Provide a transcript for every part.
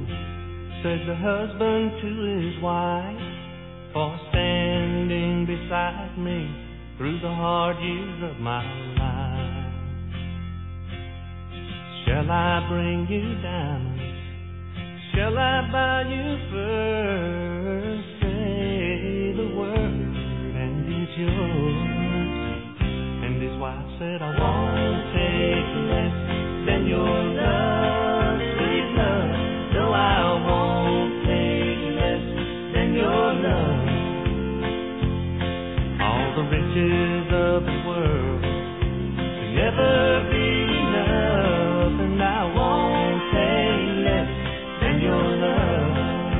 said the husband to his wife, for standing beside me through the hard years of my life. Shall I bring you diamonds? Shall I buy you furs? Say the word and it's yours. And his wife said, I won't take less than your love, sweet love. No, I won't take less than your love. All the riches of the world can never be enough, and I won't take less than your love.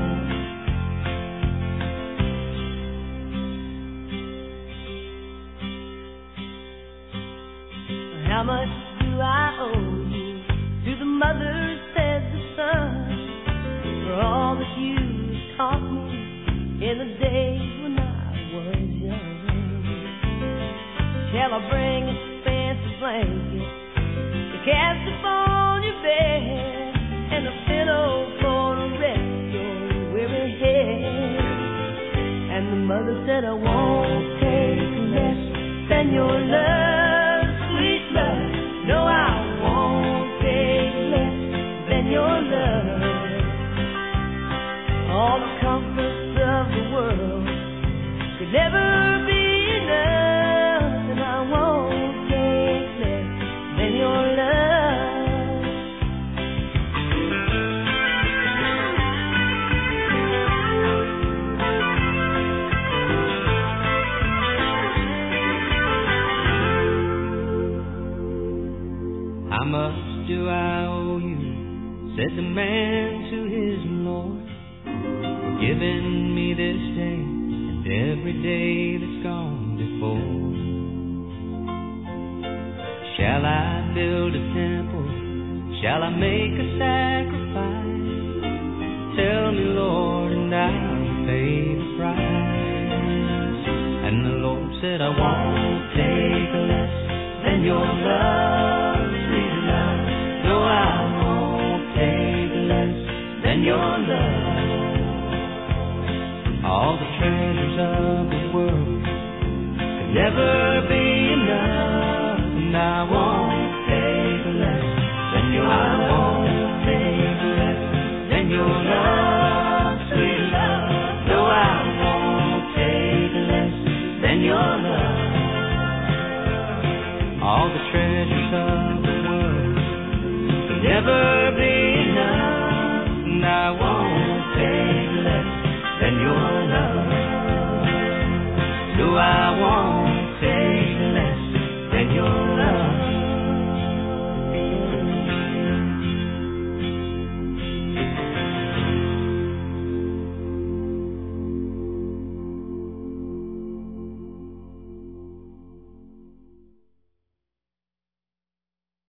How much do I owe you? To the mother said the son, for all that you taught me in the days when I was young. Shall I bring a fancy blanket to cast upon your bed, and a pillow for to rest your weary head? And the mother said, I won't take less than your love, sweet love. No, I won't take less than your love. All the comforts of the world could never be enough, and I won't take less than your love. How much do I owe you? Said the man to his Lord, for giving me this day and every day that's gone before. Shall I build a temple? Shall I make a sacrifice? Tell me, Lord, and I'll pay the price. And the Lord said, I won't take less than your love, sweet love. No, I won't take less than your love. All the treasures of the world could never be enough, and I won't take less than your love. I won't take less than your love, sweet love. No, I won't take less than your love. All the treasures of the world could never be enough, and I won't take less than your love. No, I won't.